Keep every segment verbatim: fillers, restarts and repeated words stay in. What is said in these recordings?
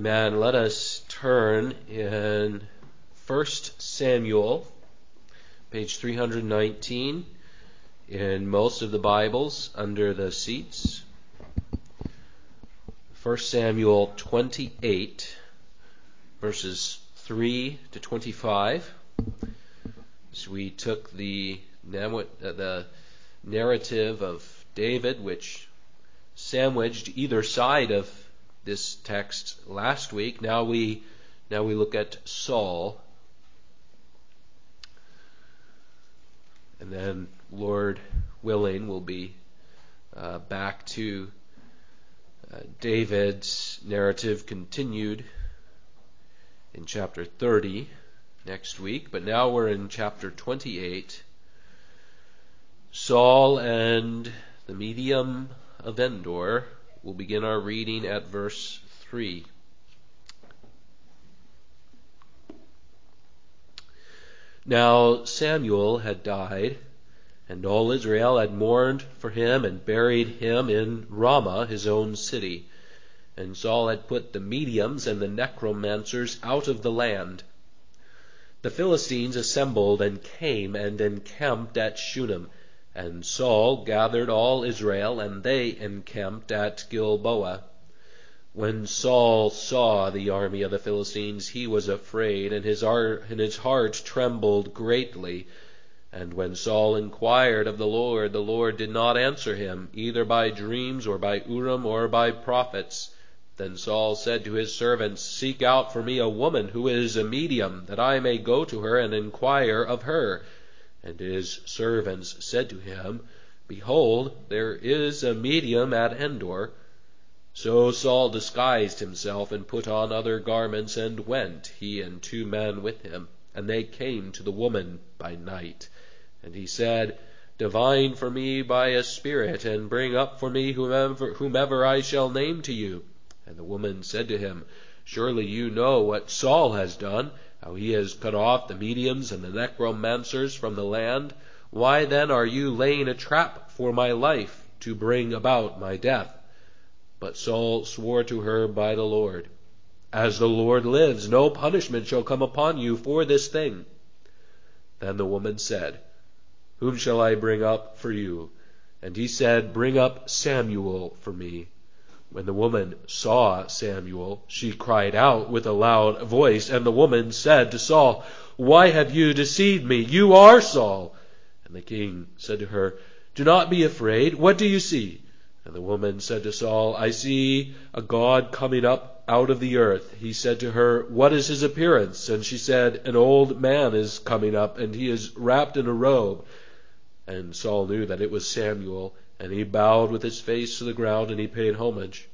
Amen. Let us turn in First Samuel, page three hundred nineteen, in most of the Bibles under the seats. First Samuel twenty-eight, verses three to twenty-five. So we took the, the narrative of David, which sandwiched either side of this text last week. Now we now we look at Saul. And then, Lord willing, we'll be uh, back to uh, David's narrative continued in chapter thirty next week. But now we're in chapter twenty-eight. Saul and the medium of Endor. We'll begin our reading at verse three. Now Samuel had died, and all Israel had mourned for him and buried him in Ramah, his own city. And Saul had put the mediums and the necromancers out of the land. The Philistines assembled and came and encamped at Shunem. And Saul gathered all Israel, and they encamped at Gilboa. When Saul saw the army of the Philistines, he was afraid, and his heart, and his heart trembled greatly. And when Saul inquired of the Lord, the Lord did not answer him, either by dreams or by Urim or by prophets. Then Saul said to his servants, "Seek out for me a woman who is a medium, that I may go to her and inquire of her." And his servants said to him, "Behold, there is a medium at Endor." So Saul disguised himself and put on other garments and went, he and two men with him. And they came to the woman by night. And he said, "Divine for me by a spirit, and bring up for me whomever, whomever I shall name to you." And the woman said to him, "Surely you know what Saul has done, how he has cut off the mediums and the necromancers from the land. Why then are you laying a trap for my life to bring about my death?" But Saul swore to her by the Lord, "As the Lord lives, no punishment shall come upon you for this thing." Then the woman said, "Whom shall I bring up for you?" And he said, "Bring up Samuel for me." When the woman saw Samuel, she cried out with a loud voice. And the woman said to Saul, "Why have you deceived me? You are Saul." And the king said to her, "Do not be afraid. What do you see?" And the woman said to Saul, "I see a god coming up out of the earth." He said to her, "What is his appearance?" And she said, "An old man is coming up, and he is wrapped in a robe." And Saul knew that it was Samuel, and he bowed with his face to the ground, and he paid homage.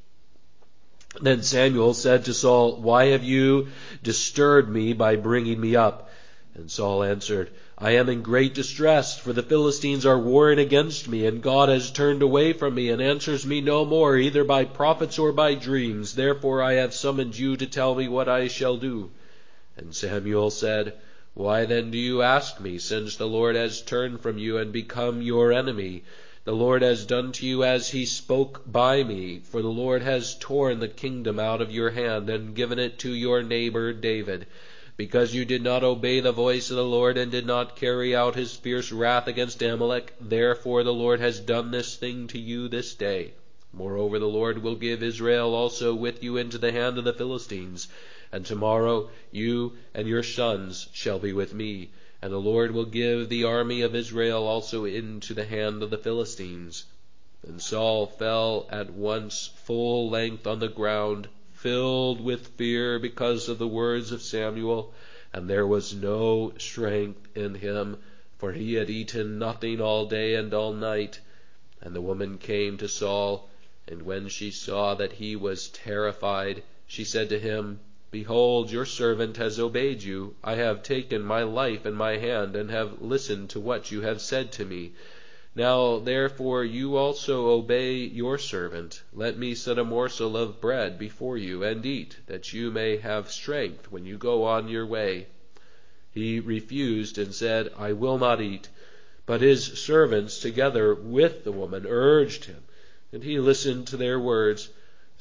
Then Samuel said to Saul, "Why have you disturbed me by bringing me up?" And Saul answered, "I am in great distress, for the Philistines are warring against me, and God has turned away from me, and answers me no more, either by prophets or by dreams. Therefore I have summoned you to tell me what I shall do." And Samuel said, "Why then do you ask me, since the Lord has turned from you and become your enemy? The Lord has done to you as he spoke by me, for the Lord has torn the kingdom out of your hand and given it to your neighbor David. Because you did not obey the voice of the Lord and did not carry out his fierce wrath against Amalek, therefore the Lord has done this thing to you this day. Moreover, the Lord will give Israel also with you into the hand of the Philistines. And tomorrow you and your sons shall be with me. And the Lord will give the army of Israel also into the hand of the Philistines." And Saul fell at once full length on the ground, filled with fear because of the words of Samuel, and there was no strength in him, for he had eaten nothing all day and all night. And the woman came to Saul, and when she saw that he was terrified, she said to him, "Behold, your servant has obeyed you. I have taken my life in my hand, and have listened to what you have said to me. Now therefore you also obey your servant. Let me set a morsel of bread before you, and eat, that you may have strength when you go on your way." He refused and said, "I will not eat." But his servants, together with the woman, urged him, and he listened to their words.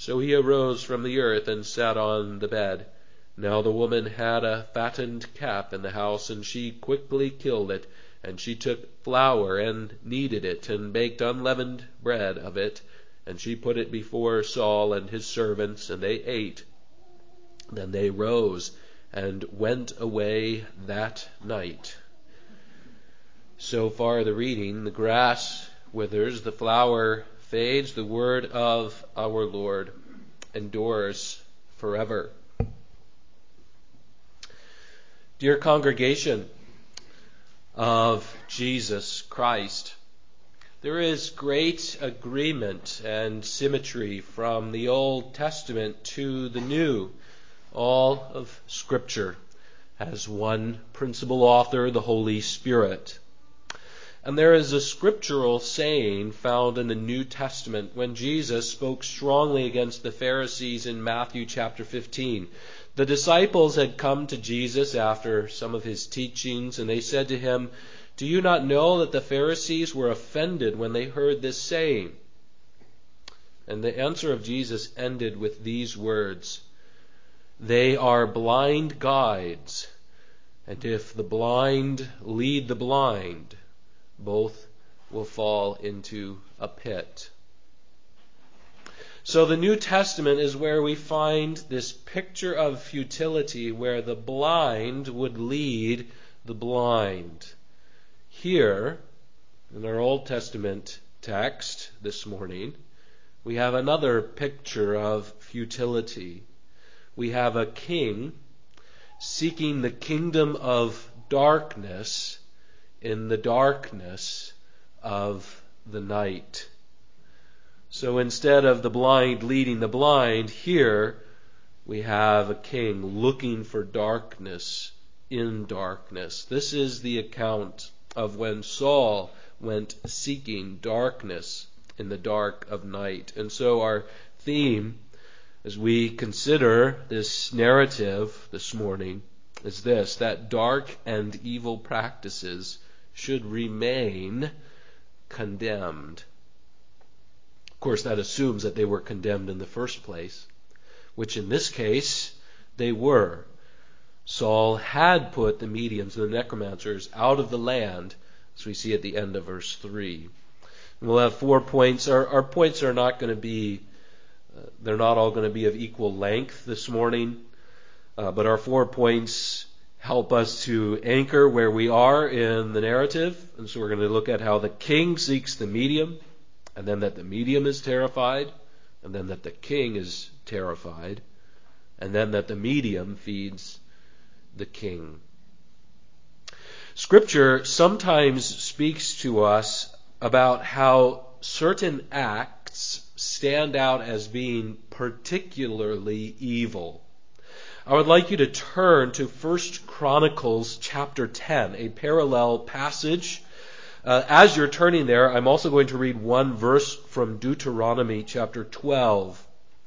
So he arose from the earth and sat on the bed. Now the woman had a fattened calf in the house, and she quickly killed it. And she took flour and kneaded it, and baked unleavened bread of it. And she put it before Saul and his servants, and they ate. Then they rose and went away that night. So far the reading. The grass withers, the flower fades, the word of our Lord endures forever. Dear congregation of Jesus Christ, there is great agreement and symmetry from the Old Testament to the New. All of Scripture has one principal author, the Holy Spirit. And there is a scriptural saying found in the New Testament when Jesus spoke strongly against the Pharisees in Matthew chapter fifteen. The disciples had come to Jesus after some of his teachings, and they said to him, "Do you not know that the Pharisees were offended when they heard this saying?" And the answer of Jesus ended with these words, "They are blind guides, and if the blind lead the blind, both will fall into a pit." So the New Testament is where we find this picture of futility, where the blind would lead the blind. Here, in our Old Testament text this morning, we have another picture of futility. We have a king seeking the kingdom of darkness in the darkness of the night. So instead of the blind leading the blind, here we have a king looking for darkness in darkness. This is the account of when Saul went seeking darkness in the dark of night. And so our theme, as we consider this narrative this morning, is this: that dark and evil practices should remain condemned. Of course, that assumes that they were condemned in the first place, which in this case they were. Saul had put the mediums, the necromancers, out of the land, as we see at the end of verse three. And we'll have four points. Our, our points are not going to be, uh, they're not all going to be of equal length this morning, uh, but our four points help us to anchor where we are in the narrative. And so we're going to look at how the king seeks the medium, and then that the medium is terrified, and then that the king is terrified, and then that the medium feeds the king. Scripture sometimes speaks to us about how certain acts stand out as being particularly evil. I would like you to turn to First Chronicles chapter ten, a parallel passage. Uh, as you're turning there, I'm also going to read one verse from Deuteronomy chapter twelve.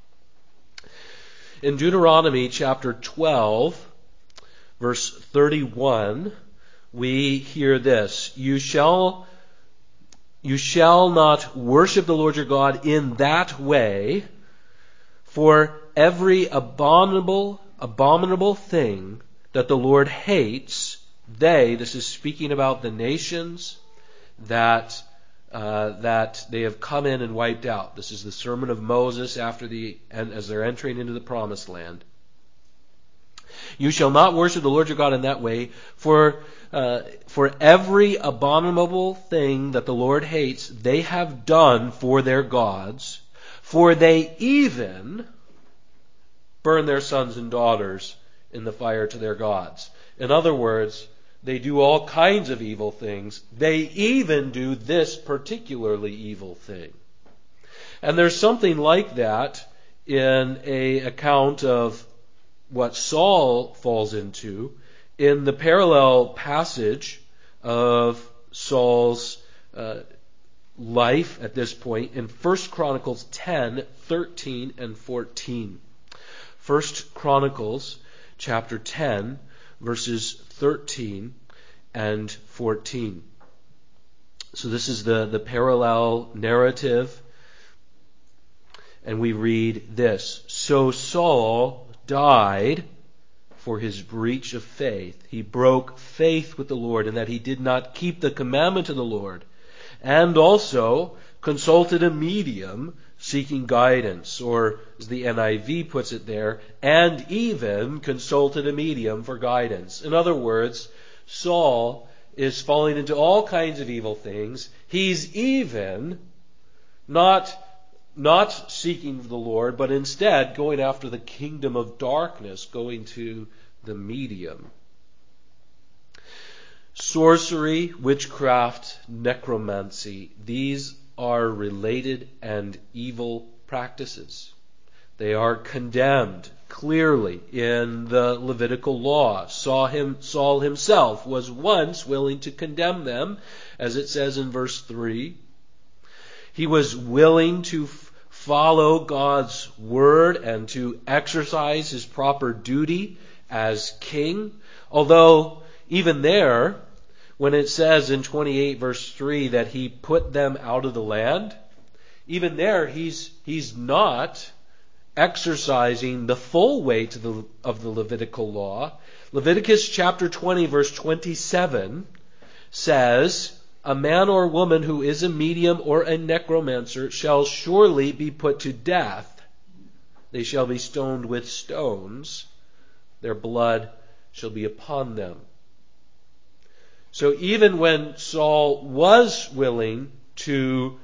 In Deuteronomy chapter twelve, verse thirty-one, we hear this: You shall, you shall not worship the Lord your God in that way, for every abominable abominable thing that the Lord hates, they, this is speaking about the nations that uh, that they have come in and wiped out. This is the sermon of Moses after the and as they're entering into the promised land. You shall not worship the Lord your God in that way, for uh, for every abominable thing that the Lord hates, they have done for their gods, for they even burn their sons and daughters in the fire to their gods. In other words, they do all kinds of evil things. They even do this particularly evil thing. And there's something like that in a account of what Saul falls into in the parallel passage of Saul's uh, life at this point in First Chronicles ten, thirteen, and fourteen. First Chronicles chapter ten, verses thirteen and fourteen. So this is the, the parallel narrative. And we read this: "So Saul died for his breach of faith. He broke faith with the Lord in that he did not keep the commandment of the Lord, and also consulted a medium seeking guidance," or as the N I V puts it there, "and even consulted a medium for guidance." In other words, Saul is falling into all kinds of evil things. He's even not Not seeking the Lord, but instead going after the kingdom of darkness, going to the medium. Sorcery, witchcraft, necromancy, these are related and evil practices. They are condemned clearly in the Levitical law. Saul, him, Saul himself was once willing to condemn them, as it says in verse three. He was willing to follow God's word and to exercise his proper duty as king. Although even there, when it says in twenty-eight verse three that he put them out of the land, even there he's he's not exercising the full weight of the, of the Levitical law. Leviticus chapter twenty verse twenty-seven says, "A man or woman who is a medium or a necromancer shall surely be put to death. They shall be stoned with stones. Their blood shall be upon them." So even when Saul was willing to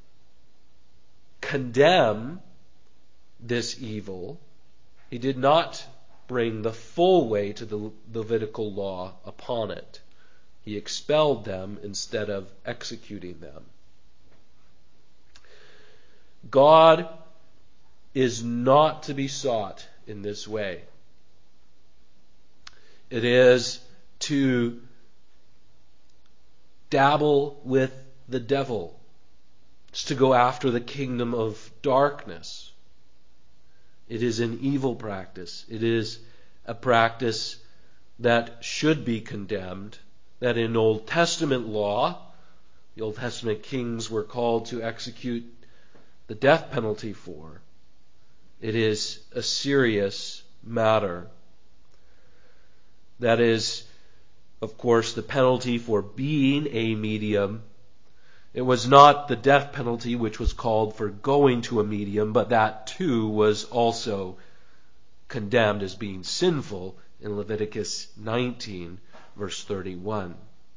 condemn this evil, he did not bring the full weight of the Levitical law upon it. He expelled them instead of executing them. God is not to be sought in this way. It is to dabble with the devil. It's to go after the kingdom of darkness. It is an evil practice. It is a practice that should be condemned, that in Old Testament law, the Old Testament kings were called to execute the death penalty for. It is a serious matter. That is, of course, the penalty for being a medium. It was not the death penalty which was called for going to a medium, but that too was also condemned as being sinful in Leviticus nineteen, verse thirty-one.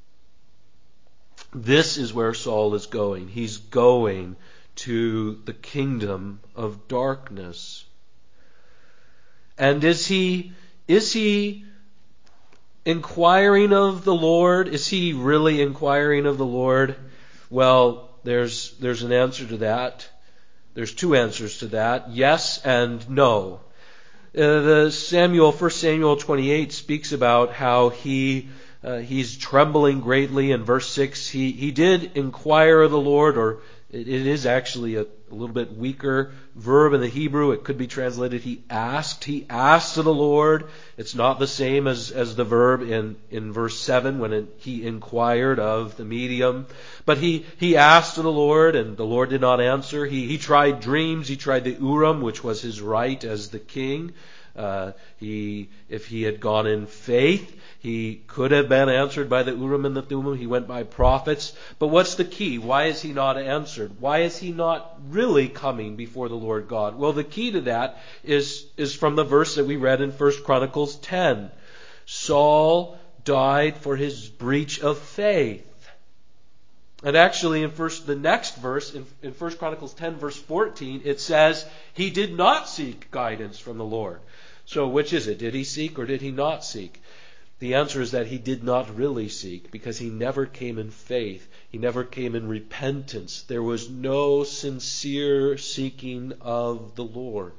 This is where Saul is going. He's going to the kingdom of darkness. And is he, is he inquiring of the Lord? Is he really inquiring of the Lord? Well, there's there's an answer to that. There's two answers to that. Yes and no. Uh, the Samuel, First Samuel twenty-eight speaks about how he uh, he's trembling greatly. In verse six, he he did inquire of the Lord, or it, it is actually a, a little bit weaker verb in the Hebrew. It could be translated he asked. He asked of the Lord. It's not the same as, as the verb in, in verse seven when it, he inquired of the medium. But he, he asked of the Lord, and the Lord did not answer. He, he tried dreams. He tried the Urim, which was his right as the king. Uh, he, if he had gone in faith, he could have been answered by the Urim and the Thummim. He went by prophets. But what's the key? Why is he not answered? Why is he not really coming before the Lord God? Well, the key to that is, is from the verse that we read in First Chronicles ten. Saul died for his breach of faith. And actually, in first, the next verse, in, in First Chronicles ten, verse fourteen, it says, he did not seek guidance from the Lord. So which is it? Did he seek or did he not seek? The answer is that he did not really seek, because he never came in faith. He never came in repentance. There was no sincere seeking of the Lord.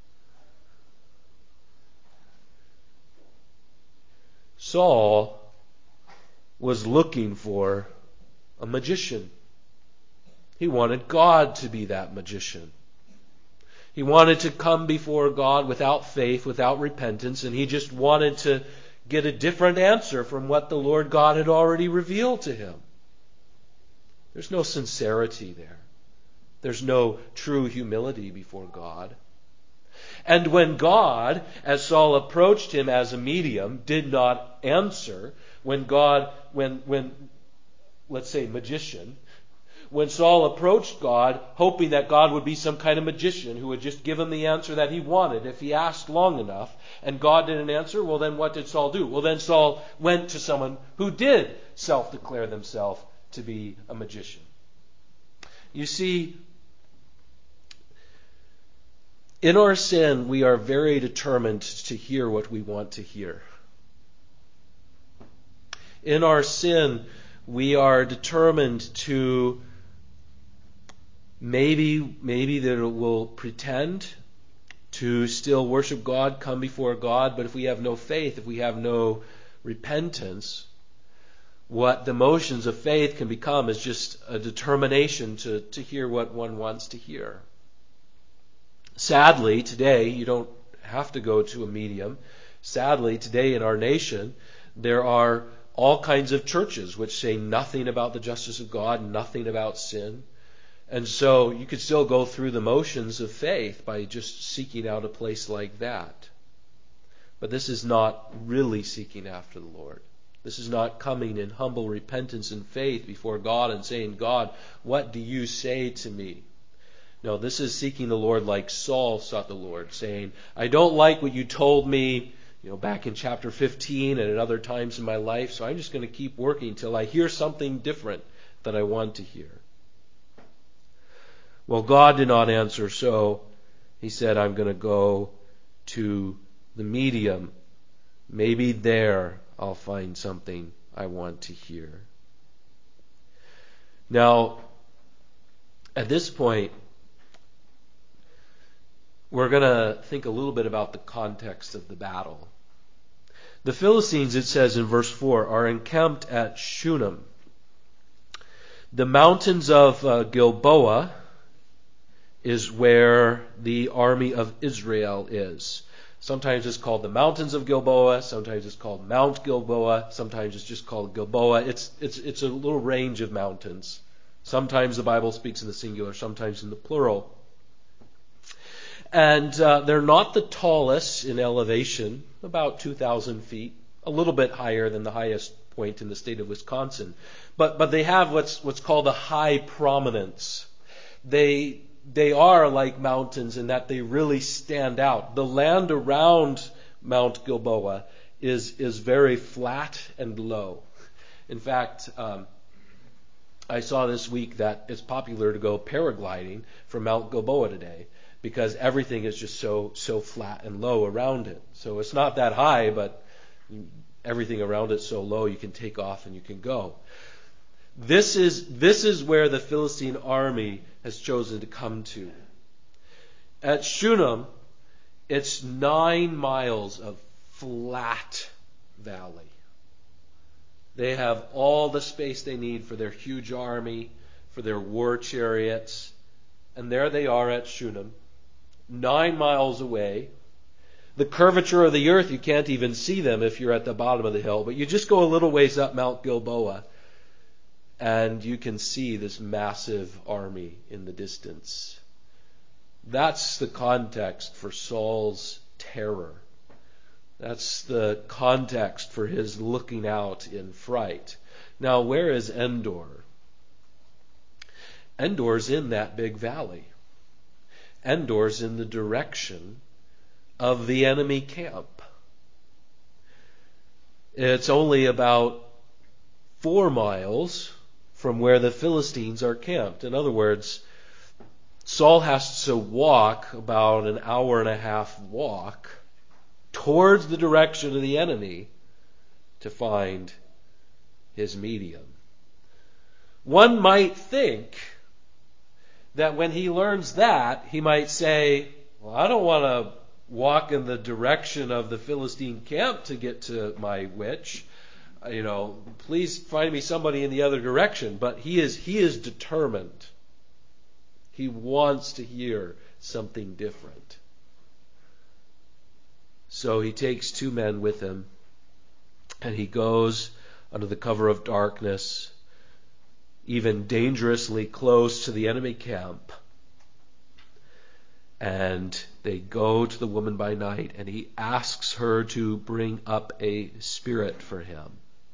Saul was looking for a magician. He wanted God to be that magician. He wanted to come before God without faith, without repentance, and he just wanted to get a different answer from what the Lord God had already revealed to him. There's no sincerity there. There's no true humility before God. And when God, as Saul approached him as a medium, did not answer, when God, when, when, let's say magician, when Saul approached God, hoping that God would be some kind of magician who would just give him the answer that he wanted if he asked long enough, and God didn't answer, well then what did Saul do? Well then Saul went to someone who did self-declare themselves to be a magician. You see, in our sin, we are very determined to hear what we want to hear. In our sin, we are determined to maybe, maybe that we'll pretend to still worship God, come before God, but if we have no faith, if we have no repentance, what the motions of faith can become is just a determination to, to hear what one wants to hear. Sadly, today, you don't have to go to a medium. Sadly, today in our nation, there are all kinds of churches which say nothing about the justice of God, nothing about sin. And so you could still go through the motions of faith by just seeking out a place like that. But this is not really seeking after the Lord. This is not coming in humble repentance and faith before God and saying, God, what do you say to me? No, this is seeking the Lord like Saul sought the Lord, saying, I don't like what you told me, you know, back in chapter fifteen and at other times in my life, so I'm just going to keep working till I hear something different that I want to hear. Well, God did not answer, so he said, I'm going to go to the medium. Maybe there I'll find something I want to hear. Now, at this point, we're going to think a little bit about the context of the battle. The Philistines, it says in verse four, are encamped at Shunem. The mountains of uh, Gilboa is where the army of Israel is. Sometimes it's called the mountains of Gilboa, sometimes it's called Mount Gilboa, sometimes it's just called Gilboa. It's it's it's a little range of mountains. Sometimes the Bible speaks in the singular, sometimes in the plural. And uh, they're not the tallest in elevation, about two thousand feet, a little bit higher than the highest point in the state of Wisconsin. But but they have what's what's called a high prominence. They they are like mountains in that they really stand out. The land around Mount Gilboa is is very flat and low. In fact, um, I saw this week that it's popular to go paragliding from Mount Gilboa today, because everything is just so so flat and low around it. So it's not that high, but everything around it's so low you can take off and you can go. This is this is where the Philistine army has chosen to come to. At Shunem, it's nine miles of flat valley. They have all the space they need for their huge army, for their war chariots, and there they are at Shunem. Nine miles away. The curvature of the earth, you can't even see them if you're at the bottom of the hill. But you just go a little ways up Mount Gilboa, and you can see this massive army in the distance. That's the context for Saul's terror. That's the context for his looking out in fright. Now, where is Endor? Endor's in that big valley. Endor's in the direction of the enemy camp. It's only about four miles from where the Philistines are camped. In other words, Saul has to walk about an hour and a half walk towards the direction of the enemy to find his medium. One might think that when he learns that, he might say, well, I don't want to walk in the direction of the Philistine camp to get to my witch. You know, please find me somebody in the other direction. But he is he is determined. He wants to hear something different. So he takes two men with him, and he goes under the cover of darkness, even dangerously close to the enemy camp, And they go to the woman by night, and he asks her to bring up a spirit for him.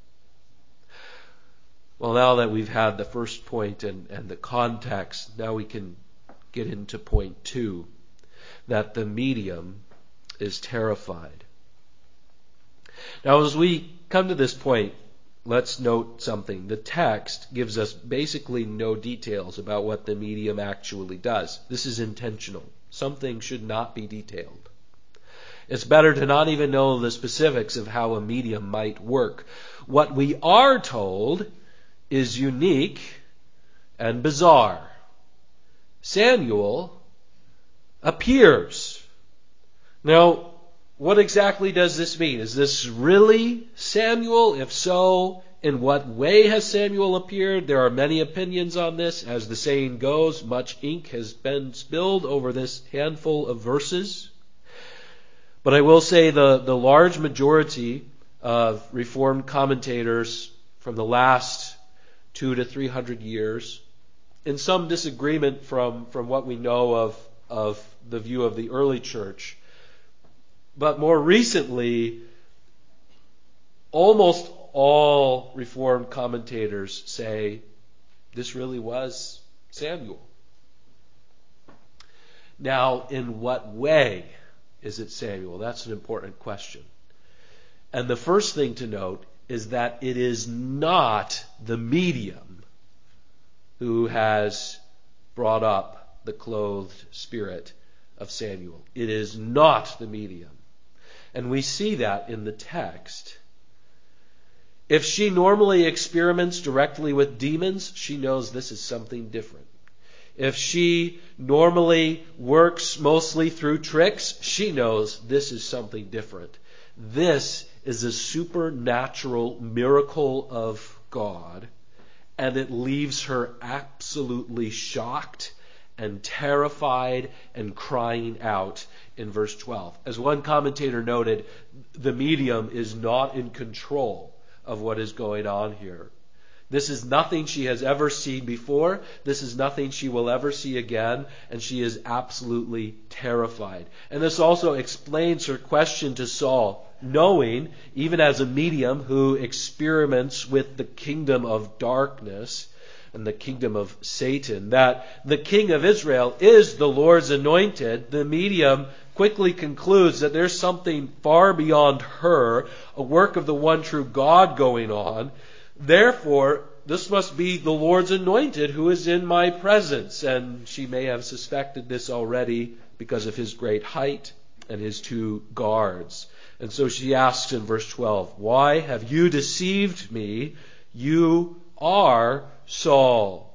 Well, now that we've had the first point and, and the context, now we can get into point two, that the medium is terrified. Now, as we come to this point, let's note something. The text gives us basically no details about what the medium actually does. This is intentional. Some things should not be detailed. It's better to not even know the specifics of how a medium might work. What we are told is unique and bizarre. Samuel appears. Now, what exactly does this mean? Is this really Samuel? If so, in what way has Samuel appeared? There are many opinions on this. As the saying goes, much ink has been spilled over this handful of verses. But I will say the, the large majority of Reformed commentators from the last two to three hundred years, in some disagreement from, from what we know of, of the view of the early church, but more recently, almost all Reformed commentators say this really was Samuel. Now, in what way is it Samuel? That's an important question. And the first thing to note is that it is not the medium who has brought up the clothed spirit of Samuel. It is not the medium. And we see that in the text. If she normally experiments directly with demons, she knows this is something different. If she normally works mostly through tricks, she knows this is something different. This is a supernatural miracle of God, and it leaves her absolutely shocked and terrified and crying out in verse twelve. As one commentator noted, the medium is not in control of what is going on here. This is nothing she has ever seen before. This is nothing she will ever see again. And she is absolutely terrified. And this also explains her question to Saul, knowing, even as a medium who experiments with the kingdom of darkness and the kingdom of Satan, that the king of Israel is the Lord's anointed. The medium quickly concludes that there's something far beyond her, a work of the one true God going on. Therefore, this must be the Lord's anointed who is in my presence. And she may have suspected this already because of his great height and his two guards. And so she asks in verse twelve, "Why have you deceived me? You are Saul."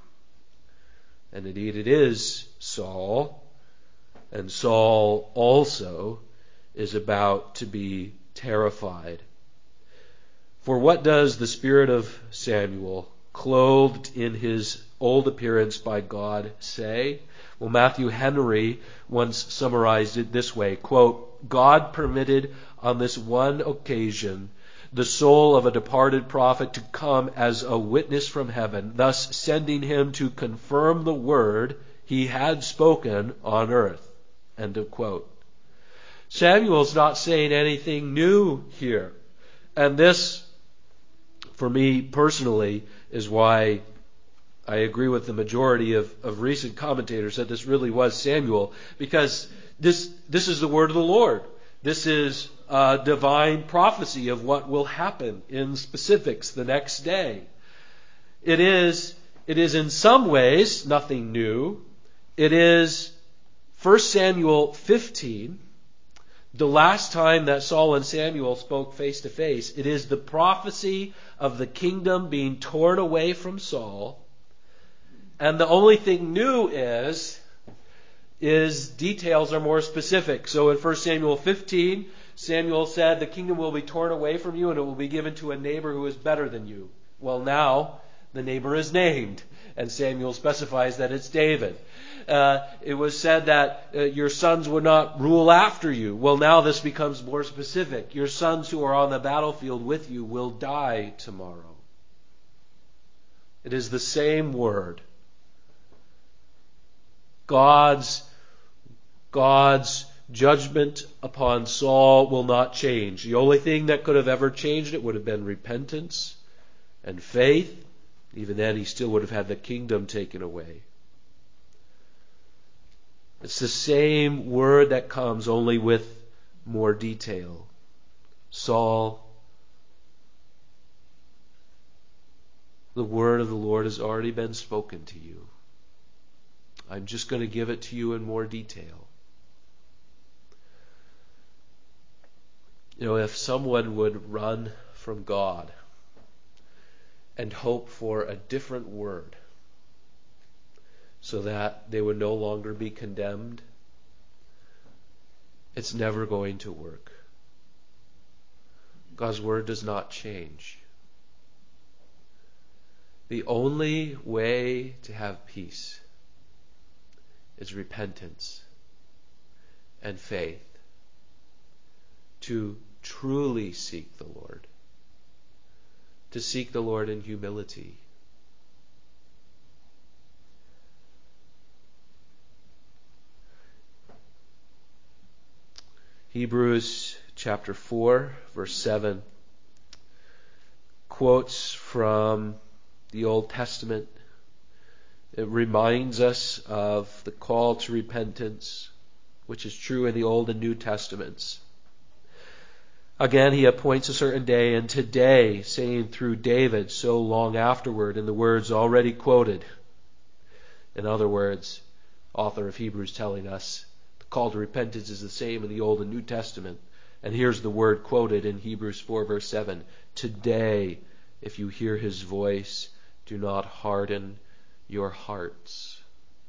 And indeed it is Saul. And Saul also is about to be terrified. For what does the spirit of Samuel, clothed in his old appearance by God, say? Well, Matthew Henry once summarized it this way, quote, "God permitted on this one occasion the soul of a departed prophet to come as a witness from heaven, thus sending him to confirm the word he had spoken on earth." End of quote. Samuel's not saying anything new here. And this, for me personally, is why I agree with the majority of, of recent commentators that this really was Samuel, because this this is the word of the Lord. This is a divine prophecy of what will happen in specifics the next day. It is, it is in some ways nothing new. It is First Samuel fifteen, the last time that Saul and Samuel spoke face to face. It is the prophecy of the kingdom being torn away from Saul. And the only thing new is, is details are more specific. So in First Samuel fifteen, Samuel said, "The kingdom will be torn away from you and it will be given to a neighbor who is better than you." Well, now the neighbor is named, and Samuel specifies that it's David. Uh, it was said that uh, your sons would not rule after you. Well, now this becomes more specific. Your sons who are on the battlefield with you will die tomorrow. It is the same word. God's God's judgment upon Saul will not change. The only thing that could have ever changed it would have been repentance and faith. Even then, he still would have had the kingdom taken away. It's the same word that comes, only with more detail. Saul, the word of the Lord has already been spoken to you. I'm just going to give it to you in more detail. You know, if someone would run from God and hope for a different word so that they would no longer be condemned, it's never going to work. God's word does not change. The only way to have peace is repentance and faith, to truly seek the Lord, to seek the Lord in humility. Hebrews chapter four, verse seven, quotes from the Old Testament. It reminds us of the call to repentance, which is true in the Old and New Testaments. Again, he appoints a certain day, and today, saying through David so long afterward, in the words already quoted. In other words, author of Hebrews telling us the call to repentance is the same in the Old and New Testament. And here's the word quoted in Hebrews four, verse seven. Today, if you hear his voice, do not harden your hearts.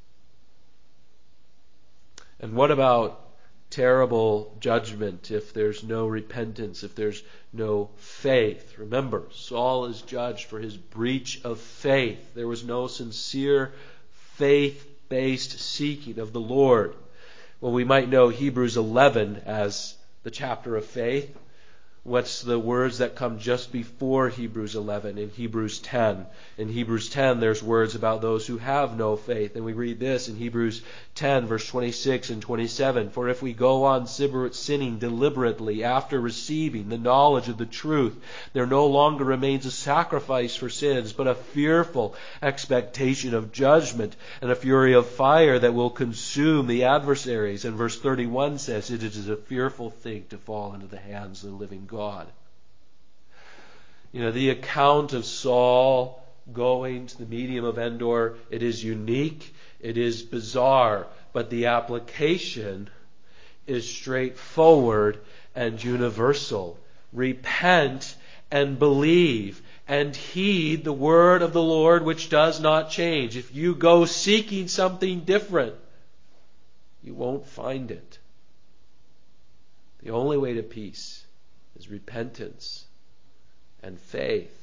And what about terrible judgment if there's no repentance, if there's no faith? Remember, Saul is judged for his breach of faith. There was no sincere faith-based seeking of the Lord. Well, we might know Hebrews eleven as the chapter of faith. What's the words that come just before Hebrews eleven in Hebrews ten? In Hebrews ten, there's words about those who have no faith. And we read this in Hebrews ten, verse twenty-six and twenty-seven. For if we go on sinning deliberately after receiving the knowledge of the truth, there no longer remains a sacrifice for sins, but a fearful expectation of judgment and a fury of fire that will consume the adversaries. And verse thirty-one says, it is a fearful thing to fall into the hands of the living God. You know, the account of Saul going to the medium of Endor, it is unique, it is bizarre, but the application is straightforward and universal. Repent and believe and heed the word of the Lord, which does not change. If you go seeking something different, you won't find it. The only way to peace is repentance and faith.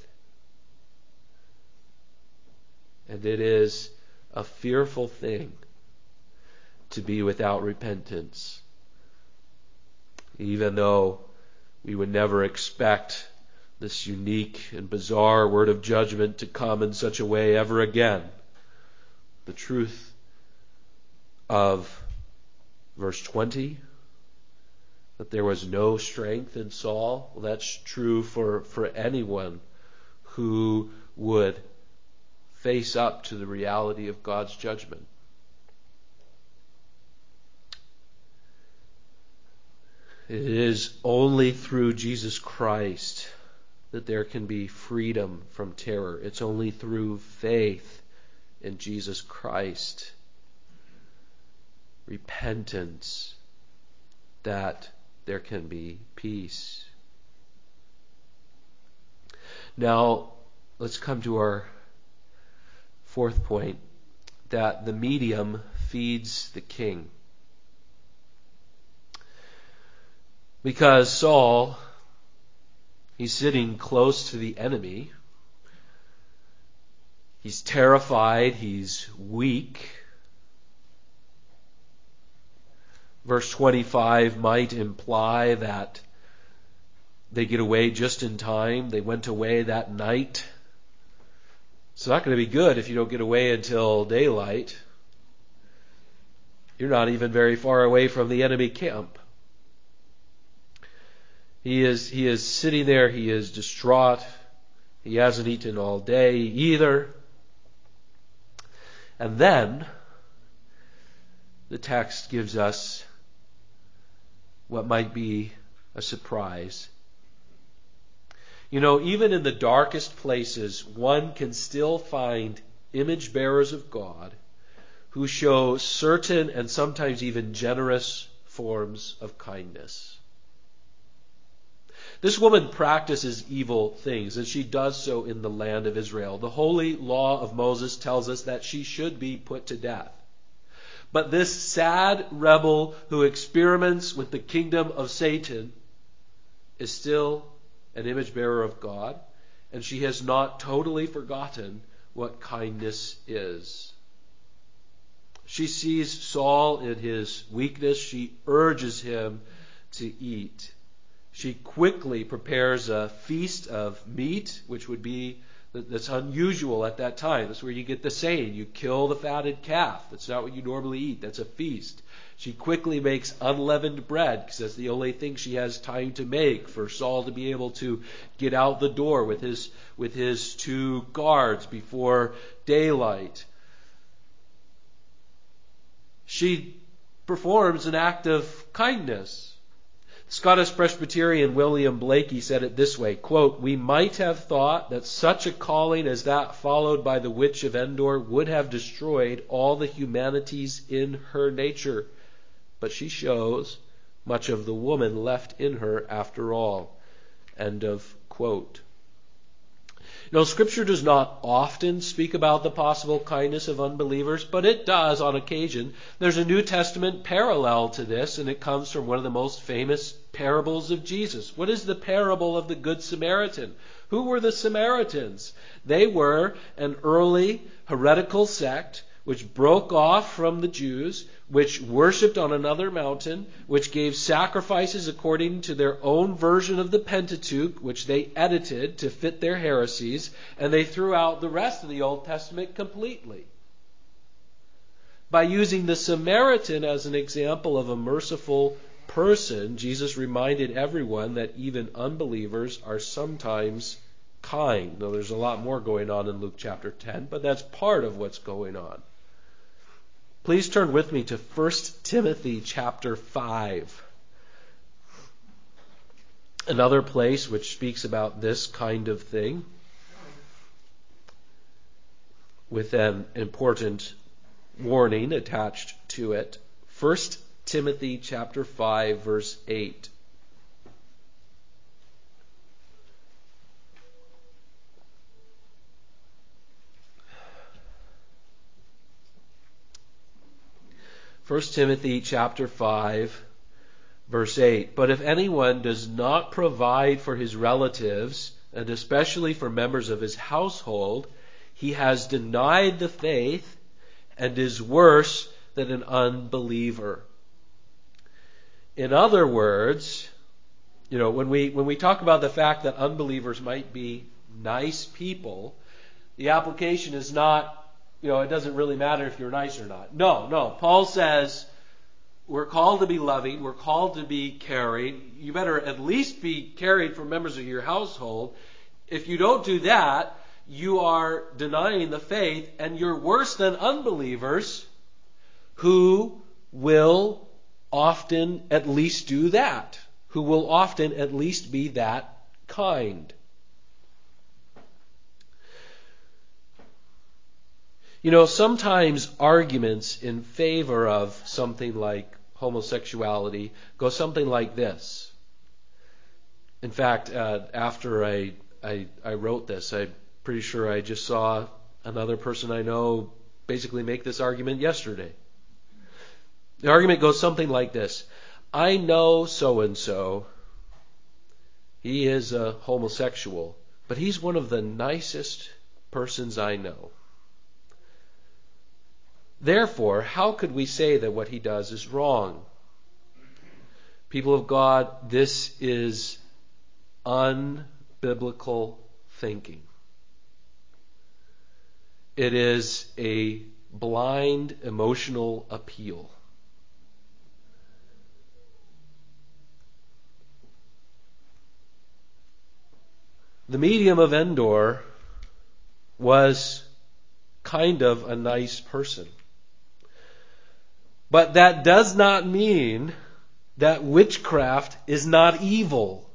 And it is a fearful thing to be without repentance, even though we would never expect this unique and bizarre word of judgment to come in such a way ever again. The truth of verse twenty, that there was no strength in Saul, well, that's true for, for anyone who would face up to the reality of God's judgment. It is only through Jesus Christ that there can be freedom from terror. It's only through faith in Jesus Christ, repentance, that there can be peace. Now, let's come to our fourth point, that the medium feeds the king. Because Saul, he's sitting close to the enemy. He's terrified. He's weak. Verse twenty-five might imply that they get away just in time. They went away that night. It's not going to be good if you don't get away until daylight. You're not even very far away from the enemy camp. He is, he is sitting there. He is distraught. He hasn't eaten all day either. And then the text gives us what might be a surprise. You know, even in the darkest places, one can still find image bearers of God who show certain and sometimes even generous forms of kindness. This woman practices evil things, and she does so in the land of Israel. The holy law of Moses tells us that she should be put to death. But this sad rebel who experiments with the kingdom of Satan is still an image bearer of God, and she has not totally forgotten what kindness is. She sees Saul in his weakness. She urges him to eat. She quickly prepares a feast of meat, which would be, that's unusual at that time. That's where you get the saying, you kill the fatted calf. That's not what you normally eat. That's a feast. She quickly makes unleavened bread, because that's the only thing she has time to make for Saul to be able to get out the door with his, with his two guards before daylight. She performs an act of kindness. Scottish Presbyterian William Blakey said it this way, quote, "We might have thought that such a calling as that followed by the witch of Endor would have destroyed all the humanities in her nature. But she shows much of the woman left in her after all." End of quote. You know, Scripture does not often speak about the possible kindness of unbelievers, but it does on occasion. There's a New Testament parallel to this, and it comes from one of the most famous parables of Jesus. What is the parable of the Good Samaritan? Who were the Samaritans? They were an early heretical sect which broke off from the Jews, which worshipped on another mountain, which gave sacrifices according to their own version of the Pentateuch, which they edited to fit their heresies, and they threw out the rest of the Old Testament completely. By using the Samaritan as an example of a merciful person, Jesus reminded everyone that even unbelievers are sometimes kind. Now, there's a lot more going on in Luke chapter ten, but that's part of what's going on. Please turn with me to First Timothy chapter five. Another place which speaks about this kind of thing with an important warning attached to it. First Timothy chapter five, verse eight. First Timothy chapter five, verse eight. "But if anyone does not provide for his relatives, and especially for members of his household, he has denied the faith and is worse than an unbeliever." In other words, you know, when we when we talk about the fact that unbelievers might be nice people, the application is not, you know, it doesn't really matter if you're nice or not. No, no. Paul says we're called to be loving. We're called to be caring. You better at least be caring for members of your household. If you don't do that, you are denying the faith, and you're worse than unbelievers who will often at least do that, who will often at least be that kind. You know, sometimes arguments in favor of something like homosexuality go something like this. In fact, uh, after I, I I wrote this, I'm pretty sure I just saw another person I know basically make this argument yesterday. The argument goes something like this. I know so-and-so, he is a homosexual, but he's one of the nicest persons I know. Therefore, how could we say that what he does is wrong? People of God, this is unbiblical thinking. It is a blind emotional appeal. The medium of Endor was kind of a nice person. But that does not mean that witchcraft is not evil.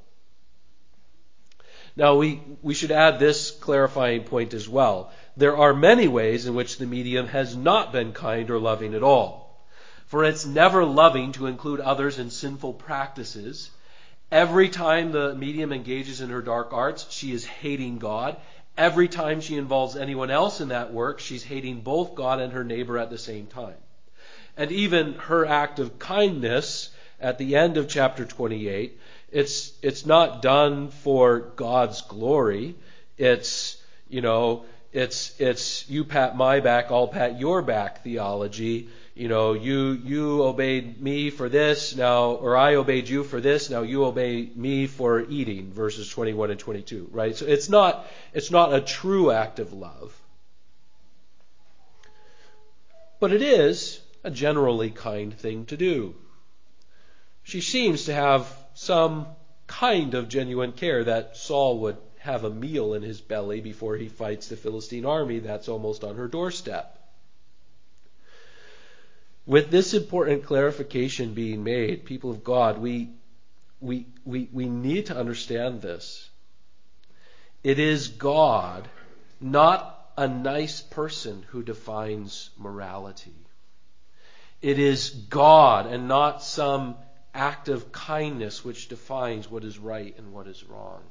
Now, we, we should add this clarifying point as well. There are many ways in which the medium has not been kind or loving at all. For it's never loving to include others in sinful practices. Every time the medium engages in her dark arts, she is hating God. Every time she involves anyone else in that work, she's hating both God and her neighbor at the same time. And even her act of kindness at the end of chapter twenty-eight, it's it's not done for God's glory. It's, you know, it's it's you pat my back, I'll pat your back theology. You know, you you obeyed me for this now, or I obeyed you for this, now you obey me for eating, verses twenty-one and twenty-two, right? So it's not it's not a true act of love. But it is a generally kind thing to do. She seems to have some kind of genuine care that Saul would have a meal in his belly before he fights the Philistine army that's almost on her doorstep. With this important clarification being made, people of God, we we we we need to understand this. It is God, not a nice person, who defines morality. It is God and not some act of kindness which defines what is right and what is wrong.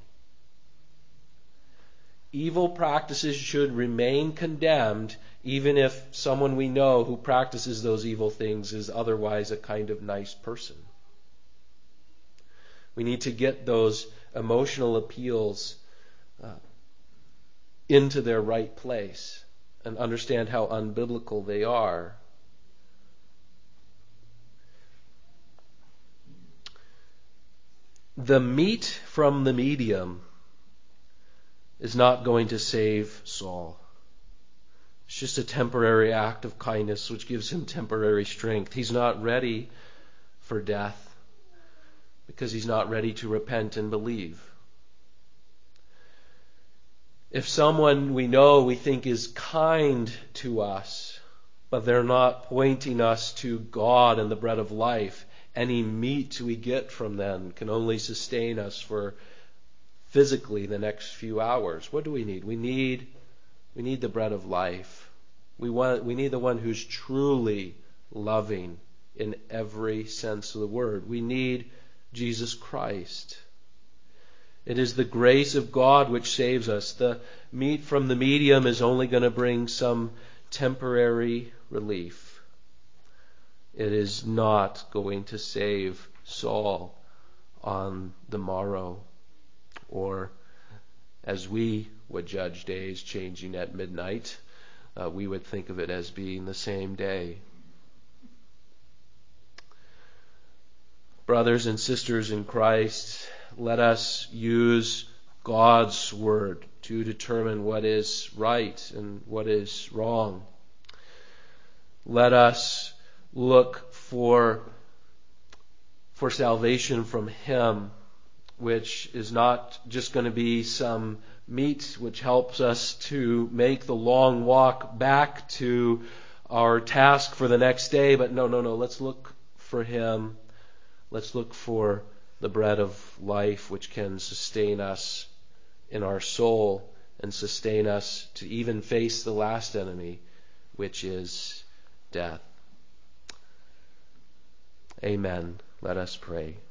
Evil practices should remain condemned even if someone we know who practices those evil things is otherwise a kind of nice person. We need to get those emotional appeals uh, into their right place and understand how unbiblical they are. The meat from the medium is not going to save Saul. It's just a temporary act of kindness which gives him temporary strength. He's not ready for death because he's not ready to repent and believe. If someone we know we think is kind to us, but they're not pointing us to God and the bread of life, any meat we get from them can only sustain us for physically the next few hours. What do we need? We need we need the bread of life. We want we need the one who's truly loving in every sense of the word. We need Jesus Christ. It is the grace of God which saves us. The meat from the medium is only going to bring some temporary relief. It is not going to save Saul on the morrow, or as we would judge days changing at midnight, uh, we would think of it as being the same day. Brothers and sisters in Christ, let us use God's word to determine what is right and what is wrong. Let us look for for salvation from Him, which is not just going to be some meat which helps us to make the long walk back to our task for the next day. But no, no, no. Let's look for Him. Let's look for the bread of life which can sustain us in our soul and sustain us to even face the last enemy, which is death. Amen. Let us pray.